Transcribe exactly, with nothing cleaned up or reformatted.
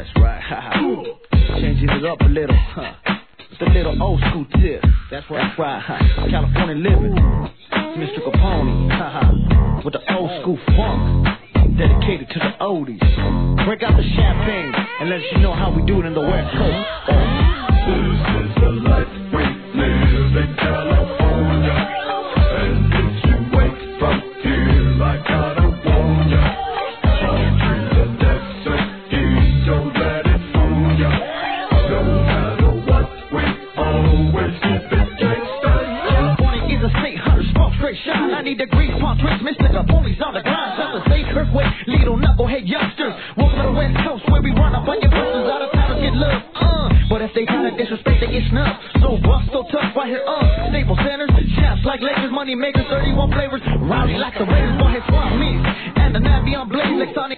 That's right. Changing it up a little, huh? It's a little old school tip. That's right. That's right. Huh? California living. Mister Capone, haha, with the old school funk, dedicated to the oldies. Break out the champagne and let you know how we do it in the West Coast. Oh. This is the life we live in California, and if you wake from here like I don't want ya, palm trees and desert heat, don't let it fool ya. No matter what, we always keep it gangsta. California is a state, hundred smoke straight shine, ninety degrees, palm trees, Mister Capone's on the grind. South state earthquake, little knucklehead youngsters. Welcome to the West Coast where we run up on your busters. Out of town get love, uh. But if they try to disrespect, they get snubbed. So rough, so tough, right here, uh. Stable centers, shots like Lakers, money makers, thirty-one flavors. Rowdy like the Raiders, boy, his swap meets. And the Navion blaze like Sonic.